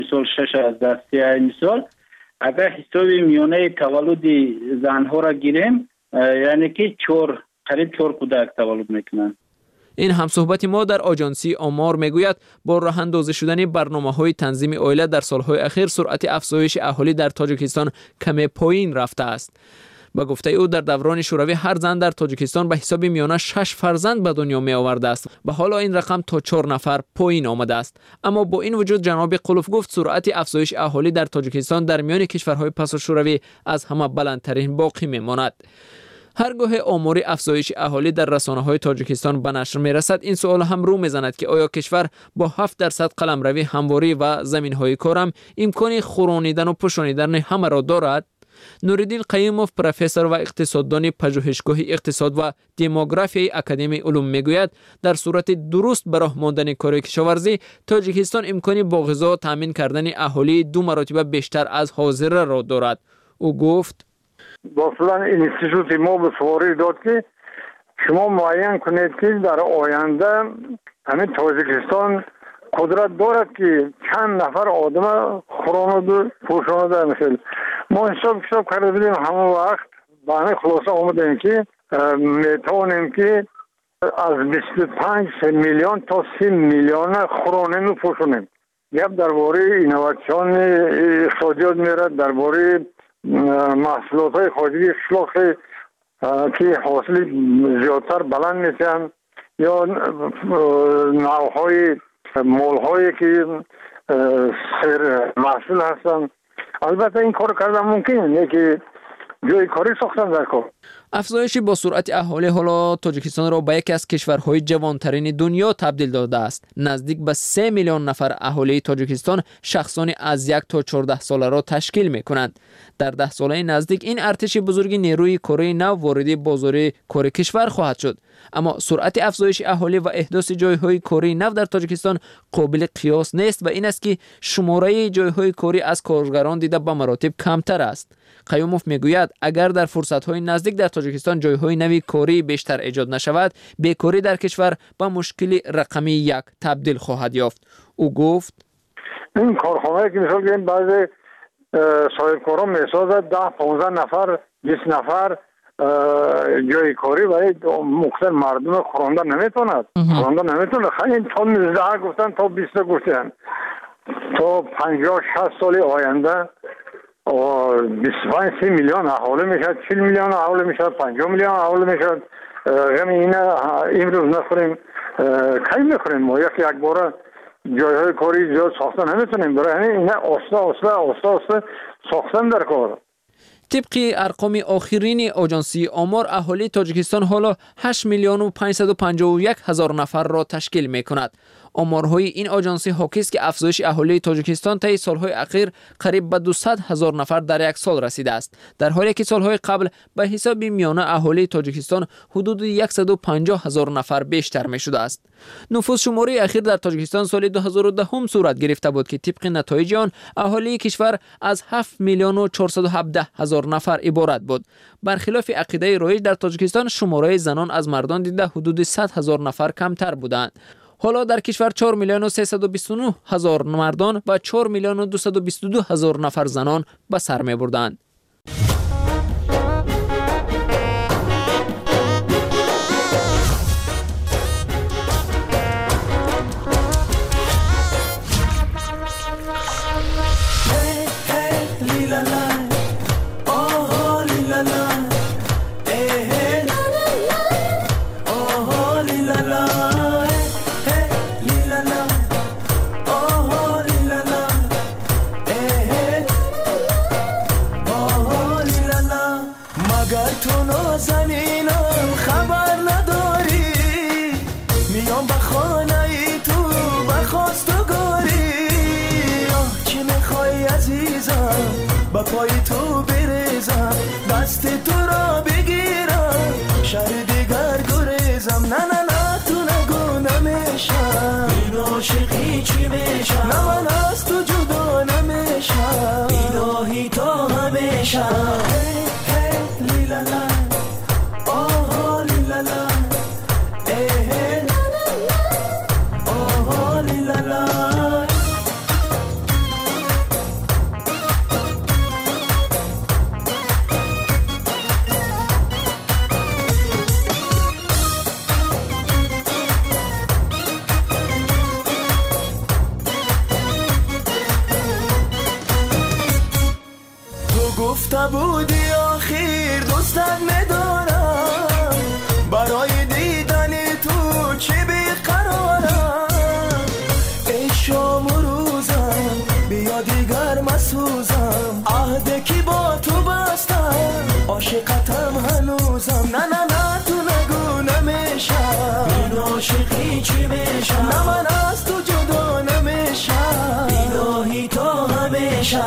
مثال 6 از دسته مثال اگر حساب میانه تولد زنها را گیریم یعنی که قریب 4 کودک تولد میکنند. این همصحبت ما در آژانسی آمار میگوید با راه اندازی شدن برنامه‌های تنظیم عائله در سالهای اخیر سرعت افزایش اهالی در تاجیکستان کم پایین رفته است. با گفته او در دوران شوروی هر زن در تاجیکستان به حساب میانه 6 فرزند به دنیا می آورده است و حالا این رقم تا 4 نفر پایین آمده است. اما با این وجود جناب قلوف گفت سرعت افزایش اهالی در تاجیکستان در میان کشورهای پس از شوروی از همه بلندترین باقی میماند. هرگاه آمار افزایش اهالی در رسانه‌های تاجیکستان به نشر میرسد این سوال هم رو میزند که آیا کشور با 7% قلمروی همواری و زمین‌های کارم امکان خورانیدن و پوشانیدن همه را دارد؟ نوردین قیوموف پروفسور و اقتصاددان پژوهشگاه اقتصاد و دموگرافی اکادمی علوم میگوید در صورت درست به راه ماندن کار کشاورزی تاجیکستان امکانی با غذا تامین کردن اهالی 2 مرتبه بیشتر از حاضر را دارد. او گفت با فلان اینستیتوت ما به فوری داد که شما معین کنید که در آینده همین تاجیکستان قدرت دارد که چند نفر آدم خوراند و پوشانده میشه. ما حساب کرده بودیم همون وقت به همین خلاصه آمدیم که میتونیم که از 25 میلیون تا 30 میلیون خورانیم و پوشانیم. گپ درباره اینوواسیون اقتصادیات میرد، درباره محصولات های خارجی شلوغ که حاصل زیادتر بلند میشن یا نوعهای مولهایی که سر محصول هستن. البته این کار کردن ممکنه نه که جای کاری ساختن در کار. افزایش با سرعت اهالی حالا تاجیکستان را به یکی از کشورهای جوانترین دنیا تبدیل داده است. نزدیک به 3 میلیون نفر اهالی تاجیکستان شخصان از 1 تا 14 ساله را تشکیل می کنند. در 10 ساله نزدیک این ارتش بزرگ نیروی کره نو وارد بازار کار کشور خواهد شد. اما سرعت افزایش اهالی و احداث جایهای کاری نو در تاجیکستان قابل قیاس نیست و این است که شماره جایهای کاری از کارگران دیده به مراتب کمتر است. قیوموف میگوید اگر در فرصت‌های نزدیک در تاجیکستان جایهای نوی کاری بیشتر ایجاد نشود بیکاری در کشور به مشکل رقمی 1 تبدیل خواهد یافت. او گفت این کارخانه‌ای که مثال بگیم بعضی صاحبکاران میسازد 10-15 نفر 20 نفر جای کاری برای مختلف مردم خورانده نمیتونه. خیلی تا 19 گفتن تا 20 گفتن تا 50-60 سال آینده 25 میلیون اهالی میشد، 40 میلیون اهالی میشد، 50 میلیون اهالی میشد. این امروز نخوریم کی میخوریم ما یک بار جایهای کاری زیاد ساختن نمیتونیم. برای همین اینا آسته ساختن در کار. طبق ارقام آخرین آژانسی آمار اهالی تاجیکستان حالا 8 میلیون و 551 هزار نفر را تشکیل می کند. آمارهای این آژانسی حاکی است که افزایش اهالی تاجیکستان طی سالهای اخیر قریب به 200 هزار نفر در یک سال رسیده است، در حالی که سالهای قبل به حساب میانه اهالی تاجیکستان حدود 150 هزار نفر بیشتر می شده است. نفوذ شماری اخیر در تاجیکستان سال 2010 صورت گرفته بود که طبق نتایج آن اهالی کشور از 7 میلیون و 417 هزار نفر عبارت بود. برخلاف عقیده رایج در تاجیکستان شماره زنان از مردان دیده حدود 100 هزار نفر کمتر بودند. حالا در کشور 4 میلیون و 329 هزار مردان و 4 میلیون و 222 هزار نفر زنان به سر می بردند. با پای تو بریزم دست تو را بگیرم شهر دیگر گریزم نه تو نگو نمیشم این عاشقی چی میشم نه من از تو جدا نمیشم الهی تا همیشه لیلالا آه لیلالا آه لیلالا گفته بودی آخر دوستت ندارم، برای دیدن تو چه بیقرارم. ای شام و روزم بیا دیگر مسوزم، عهده کی با تو بستم عاشقتم هنوزم. نه نه نه تو نگو نمیشم، این عاشقی چی میشم، نه من از تو جدا نمیشم، الهی تا همیشه.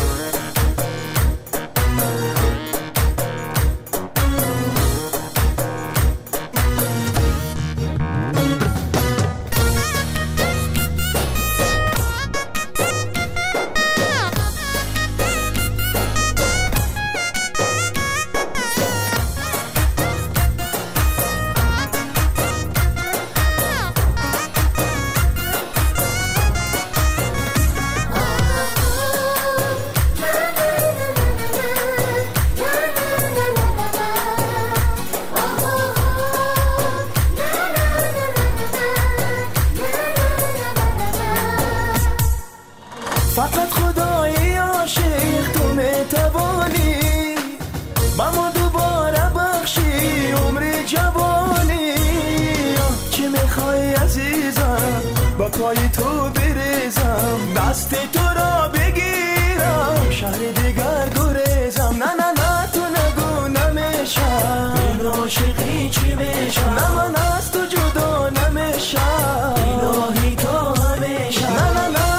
فقط خدای عاشق تو میتوانی با ما دوباره بخشی عمر جوانی. چی میخوای عزیزم با پای تو بریزم، دست تو را بگیرم شهر دیگر گریزم. نه نه نه تو نگو نمیشم، این عاشقی چی میشم، نه من از تو جدا نمیشم، الهی تا همیشه. نه نه نه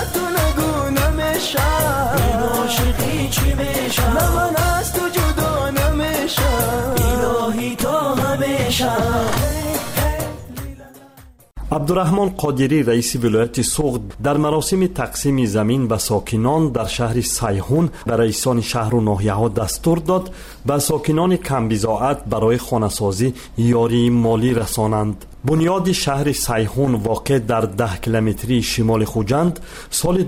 این عاشقی چی میشم، نه من از تو جدا نمیشم، الهی تا همیشه. عبدالرحمن قادری رئیس ولایت سوغد در مراسم تقسیم زمین به ساکنان در شهر سیحون به رئیسان شهر و ناحیه‌ها دستور داد به ساکنان کم بضاعت برای خانه‌سازی یاری مالی رسانند. بنیاد شهر سیحون واقع در 10 کیلومتری شمال خوجند سال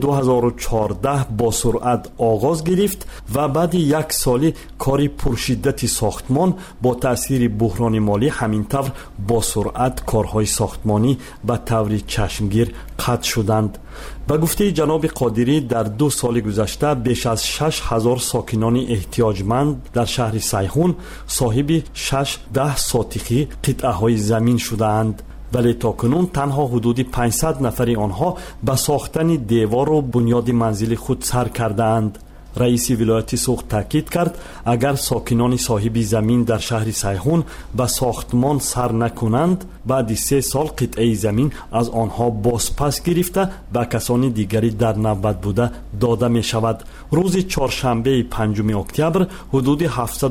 2014 با سرعت آغاز گرفت و بعد یک سالی کار پرشدت ساختمان با تأثیر بحران مالی همینطور با سرعت کارهای ساختمانی به طور چشمگیر قطع شدند. به گفته جناب قادری در 2 سال گذشته بیش از 6,000 ساکنان احتیاجمند در شهر سیحون صاحب 6-10 ساتقی قطعه های زمین شدند، ولی تاکنون تنها حدود 500 نفر آنها به ساختن دیوار و بنیاد منزل خود سر کردند. رئیس ولایت سوغد تاکید کرد اگر ساکنان صاحب زمین در شهر سیحون به ساختمان سر نکنند بعد 3 سال قطعه زمین از آنها بازپس گرفته به کسان دیگری در نوبت بوده داده می شود. روز چهارشنبه 5 اکتبر حدود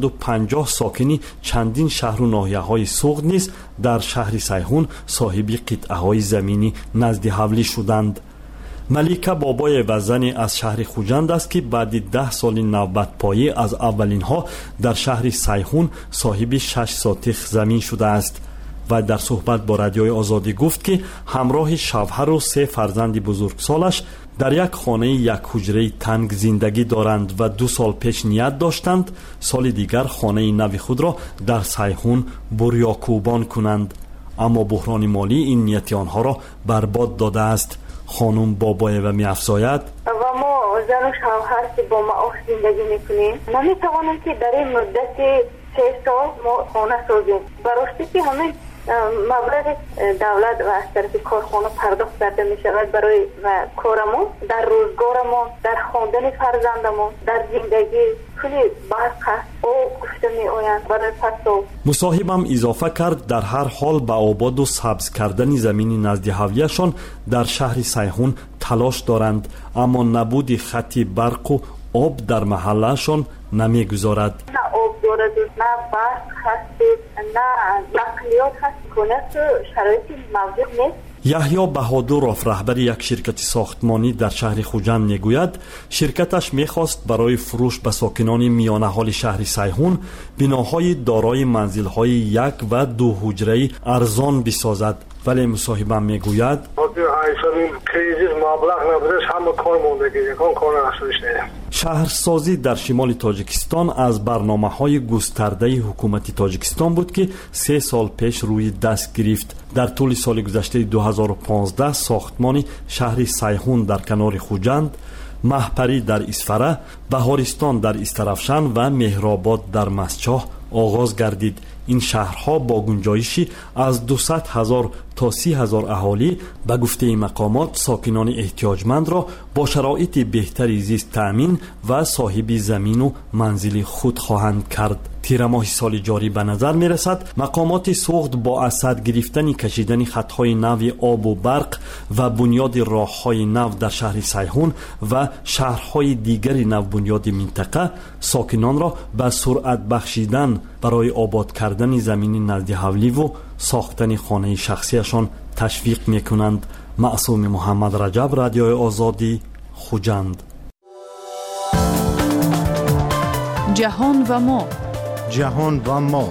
750 ساکنی چندین شهر و ناحیه های سوغد نیز در شهر سیحون صاحب قطعه های زمینی نزد حولی شدند. ملیکه بابای وزنی از شهر خوجند است که بعد 10 سال نوبت پایی از اولین ها در شهر سیحون صاحب 6 ساتق زمین شده است و در صحبت با رادیوی آزادی گفت که همراه شوهر و 3 فرزند بزرگسالش در یک خانه 1 حجره تنگ زندگی دارند و 2 سال پیش نیت داشتند سال دیگر خانه نو خود را در سیحون بوریاکوبان کنند، اما بحران مالی این نیت آنها را برباد داده است. خانم بابای و می افزاید و ما زن و شوهر که با معاش زندگی میکنیم نمیتوانیم که در این مدت 3 سال ما خانه سازیم. براستی که همین مبلغ دولت و از طرف کارخانه پرداخت کرده می شود برای کارمون، در روزگارمون، در خواندن فرزندمون، در زندگی خیلی برق هست او گفته می آیند برای پسو. مصاحبم اضافه کرد در هر حال به آباد و سبز کردن زمین نزد حولیشان در شهر سیحون تلاش دارند، اما نبود خطی برق و آب در محلشان نمی گذارد. نه آب دارد، نه برق هست، نه نقلیات هست، کنه شرایطی موجود نیست. یحیی بهادروف رهبر یک شرکت ساختمانی در شهر خوجند میگوید شرکتش میخواست برای فروش به ساکنان میانه حال شهر سیحون بناهای دارای منزل‌های 1 و 2 حجره ارزان بسازد، ولی مصاحبم میگوید شهرسازی در شمال تاجیکستان از برنامه‌های گسترده حکومت تاجیکستان بود که 3 سال پیش روی دست گرفت. در طول سال گذشته 2015 ساختمان شهر سیحون در کنار خوجند مهپری در اسفره، بهارستان در استرافشان و مهرآباد در مسچاه آغاز گردید. این شهرها با گنجایشی از 200,000 تا 30,000 اهالی به گفته مقامات ساکنان احتیاجمند را با شرایط بهتری زیست تأمین و صاحب زمین و منزل خود خواهند کرد. تیر ماه سال جاری به نظر می رسد مقامات سوخت با اسد گرفتن کشیدن خطهای نو آب و برق و بنیاد راههای نو در شهر سیحون و شهرهای دیگر نو بنیاد منطقه ساکنان را به سرعت بخشیدن برای آباد کردن زمین نزد حولی و ساختن خانه شخصیشان تشویق می کنند. معصوم محمد رجب، رادیوی آزادی، خوجند. جهان و ما. جهان و ما.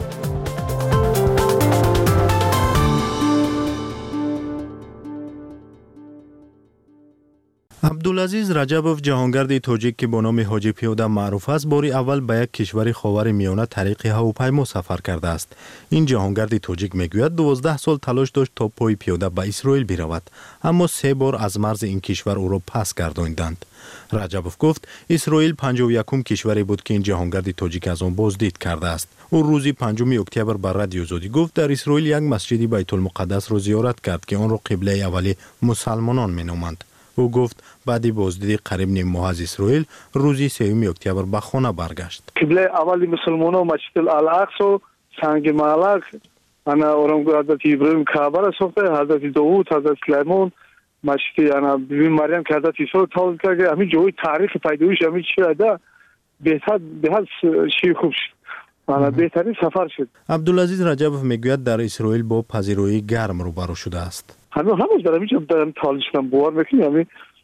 عبدالعزیز رجبوف جهانگرد تاجیک که با نام حاجی پیاده معروف است باری اول به یک کشور خاور میانه طریق هواپیما سفر کرده است. این جهانگرد تاجیک میگوید 12 سال تلاش داشت تا پای پیاده به اسرائیل برود، اما 3 بار از مرز این کشور او را پس گرداندند. رجبوف گفت اسرائیل 51م کشوری بود که این جهانگرد تاجیک از آن بازدید کرده است. او روز 5 اکتبر بر رادیو آزادی گفت در اسرائیل یک مسجد بیت المقدس را زیارت کرد که آن را قبله اولی مسلمانان مینامند. او گفت بعد بازدید قریب نیم ماه از اسرائیل روز 3 اکتبر به خانه برگشت. قبله اولی مسلمانان مسجد الاقصی، سنگ معلق، انا اورم حضرت ابراهیم کعبه را ساخته، حضرت داوود، حضرت سلیمان، مسجد انا بیبی مریم که حضرت عیسی تولد کرد. همین جای تاریخ پیدایش همین چیه ده بهتر شی خوب شد. انا بهترین سفر شد. عبدالعزیز رجبوف میگوید در اسرائیل با پذیرایی گرم روبرو شده است. هنوز دارم اینجا دارم تالشم باور میکنم همین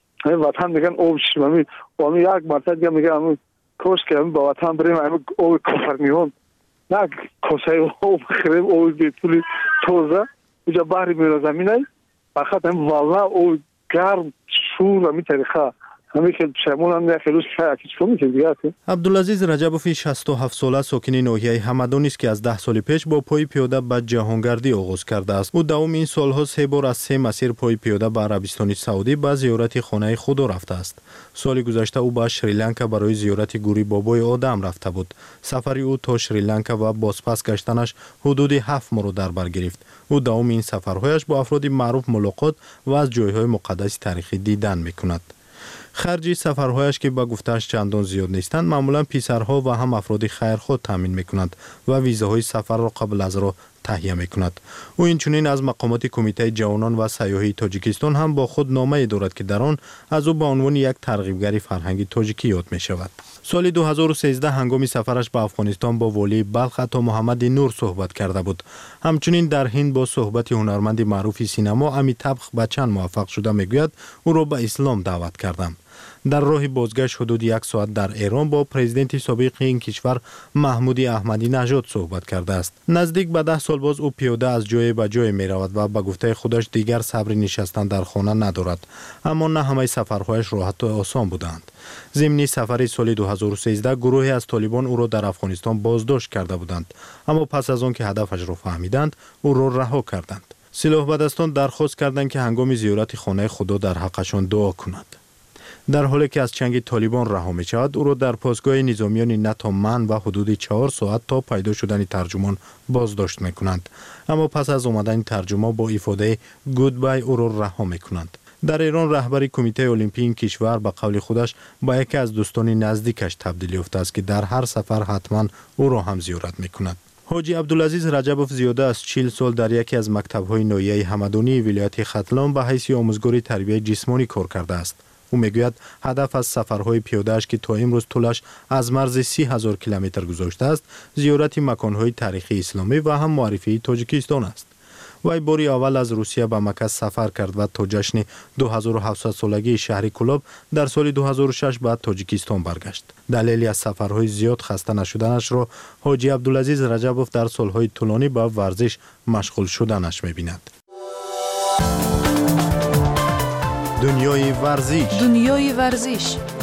وطن میگن اوب شیم همین یک مرتبه میگم همین کوش که همین با وطن بریم همین اوب کفر میون نه کوسای اوب خریم اوب بیتولی توزه اینجا بحری میره زمینه فقط همین والله اوب گرم شور همین طریقه همین که شمون هم نه خیلوش که چون میشه دیگه. عبدالعزیز رجبوف 67 ساله ساکن ناحیه همدان است که از 10 سال پیش با پای پیاده به جهانگردی آغاز کرده است. او دوام این سالها 3 بار از 3 مسیر پای پیاده به عربستان سعودی به زیارت خانه خدا رفته است. سال گذشته او به شریلانکا برای زیارت گوری بابای آدم رفته بود. سفر او تا شریلانکا و بازپس گشتنش حدود 7 ماه را در بر گرفت. او دوام این سفرهایش با افراد معروف ملاقات و از جایهای مقدس تاریخی دیدن میکند. خرج سفرهایش که با گفتهش چندان زیاد نیستند معمولا پسرها و هم افراد خیرخواه تامین میکنند و ویزاهای سفر را قبل از راه تهیه میکند. او اینچنین از مقامات کمیته جوانان و سیاحی تاجیکستان هم با خود نامه دارد که در آن از او به عنوان یک ترغیبگر فرهنگی تاجیکی یاد می شود. سال 2013 هنگام سفرش به افغانستان با والی بلخ عطا محمد نور صحبت کرده بود. همچنین در هند با صحبت هنرمند معروف سینما امیتابh بچن موفق شده میگوید او را به اسلام دعوت کردم. در راه بازگشت حدود 1 ساعت در ایران با پرزیدنت سابق این کشور محمود احمدی نژاد صحبت کرده است. نزدیک به 10 سال باز او پیاده از جای به جای می رود و به گفته خودش دیگر صبر نشستن در خانه ندارد. اما نه همه سفرهایش راحت و آسان بودند. ضمن سفر سال 2013 گروهی از طالبان او را در افغانستان بازداشت کرده بودند، اما پس از آن که هدفش را فهمیدند او را رها کردند. سلاح بدستان درخواست کردند که هنگام زیارت خانه خدا در حقشان دعا کند. در حالی که از چنگ طالبان رها می شود او را در پاسگاه نظامیان نتا من و حدود 4 ساعت تا پیدا شدن ترجمان بازداشت می کنند، اما پس از آمدن ترجمه با ifade گودبای او را رها می کنند. در ایران رهبر کمیته المپی این کشور به قول خودش با یکی از دوستان نزدیکش تبدیل یافته است که در هر سفر حتما او را هم زیارت می کند. حاجی عبدالعزیز رجبوف زیاده از 40 سال در یکی از مکتب‌های ناحیه همدانی ولایت ختلان به حیث آموزگار تربیت جسمانی کار کرده است. او میگوید هدف از سفرهای پیاده‌اش که تا امروز طولش از مرز 30,000 کیلومتر گذشته است، زیارت مکان‌های تاریخی اسلامی و هم معرفی تاجیکستان است. وی باری اول از روسیه به مکه سفر کرد و تا جشن 2700 سالگی شهر کلاب در سال 2006 به تاجیکستان برگشت. دلیلی از سفرهای زیاد خسته نشدنش را حاجی عبدالعزیز رجبوف در سالهای طولانی به ورزش مشغول شدنش می‌بیند. دنیای ورزش